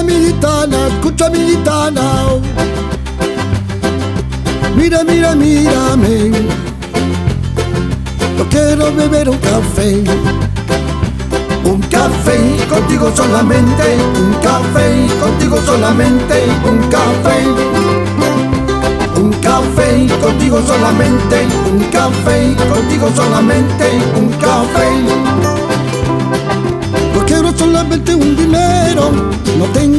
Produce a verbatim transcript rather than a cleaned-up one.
Mira mi gitana, escucha mi gitana. Mira, mira, mírame. Yo quiero beber un café. Un café contigo solamente. Un café contigo solamente. Un café. Un café contigo solamente. Un café contigo solamente. Un café. Yo quiero solamente un dinero. No tengo